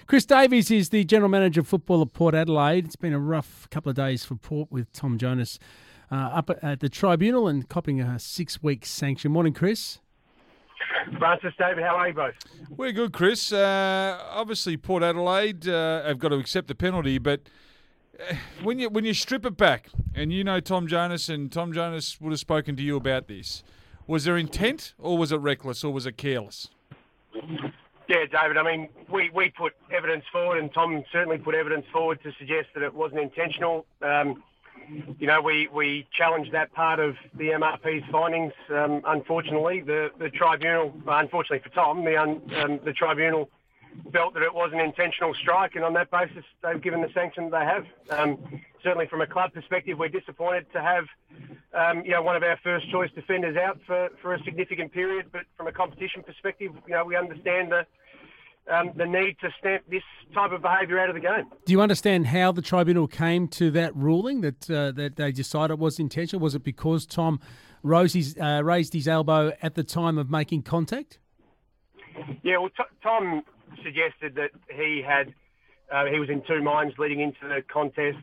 Chris Davies is the General Manager of football at Port Adelaide. It's been a rough couple of days for Port with Tom Jonas up at the tribunal and copping a 6-week sanction. Morning, Chris. Francis, David, how are you both? We're good, Chris. Obviously, Port Adelaide have got to accept the penalty, but when you strip it back, and you know Tom Jonas, and Tom Jonas would have spoken to you about this, was there intent, or was it reckless, or was it careless? Yeah, David, I mean, we put evidence forward, and Tom certainly put evidence forward to suggest that it wasn't intentional. We challenged that part of the MRP's findings. Unfortunately, the tribunal, unfortunately for Tom, the tribunal felt that it was an intentional strike, and on that basis, they've given the sanction they have. Certainly, from a club perspective, we're disappointed to have, one of our first choice defenders out for a significant period. But from a competition perspective, we understand the need to stamp this type of behaviour out of the game. Do you understand how the tribunal came to that ruling that they decided it was intentional? Was it because Tom raised his elbow at the time of making contact? Yeah, well, Tom suggested that he was in two minds leading into the contest.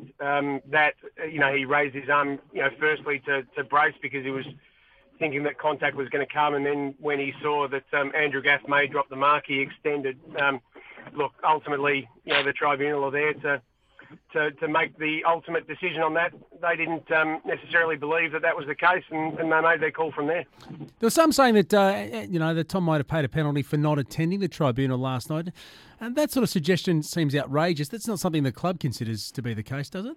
He raised his arm, firstly to brace because he was thinking that contact was going to come, and then when he saw that Andrew Gaff may drop the mark, he extended. Ultimately, the tribunal are there to make the ultimate decision on that. They didn't necessarily believe that was the case, and they made their call from there. There was some saying that that Tom might have paid a penalty for not attending the tribunal last night, and that sort of suggestion seems outrageous. That's not something the club considers to be the case, does it?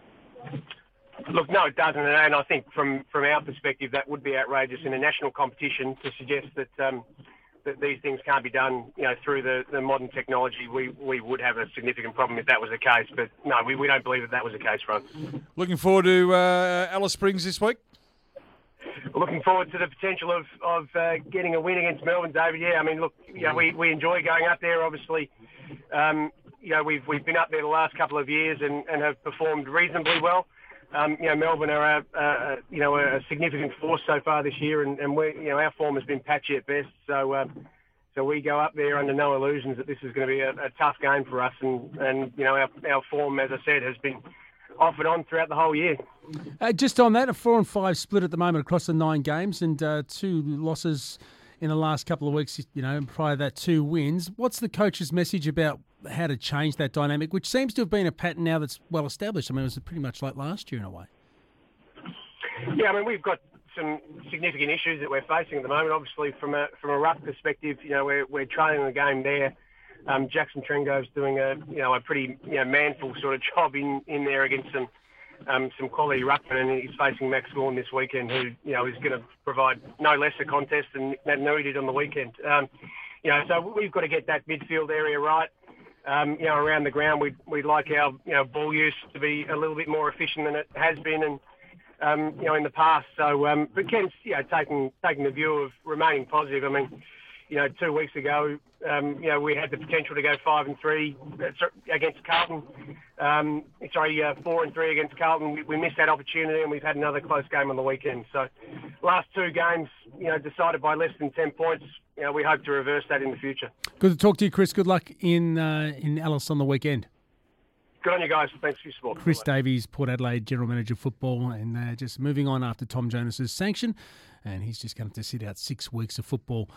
Look, no, it doesn't, and I think from our perspective that would be outrageous in a national competition to suggest that that these things can't be done, through the modern technology. We would have a significant problem if that was the case, but no, we don't believe that was the case for us. Looking forward to Alice Springs this week? Looking forward to the potential of getting a win against Melbourne, David. Yeah, I mean, look, we enjoy going up there. Obviously, we've been up there the last couple of years and have performed reasonably well. Melbourne are a significant force so far this year, and our form has been patchy at best. So we go up there under no illusions that this is going to be a tough game for us, and our form, as I said, has been off and on throughout the whole year. Just on that, a 4-5 split at the moment across the 9 games, and 2 losses in the last couple of weeks. Prior to that, 2 wins. What's the coach's message about how to change that dynamic, which seems to have been a pattern now that's well established? I mean, it was pretty much like last year in a way. Yeah, I mean, we've got some significant issues that we're facing at the moment. Obviously, from a ruck perspective, we're trailing the game there. Jackson Trengo's doing a pretty manful sort of job in there against some quality ruckmen, and he's facing Max Gawn this weekend, who is going to provide no less a contest than he did on the weekend. So we've got to get that midfield area right. Around the ground, we'd like our ball use to be a little bit more efficient than it has been, and in the past. So, but Ken's taking the view of remaining positive. I mean, 2 weeks ago, we had the potential to go 5-3 against Carlton. 4-3 against Carlton. We missed that opportunity, and we've had another close game on the weekend. So, last 2 games, decided by less than 10 points. We hope to reverse that in the future. Good to talk to you, Chris. Good luck in Alice on the weekend. Good on you guys. Thanks for your support. Chris Davies, Port Adelaide General Manager of Football, and just moving on after Tom Jonas's sanction, and he's just going to sit out 6 weeks of football.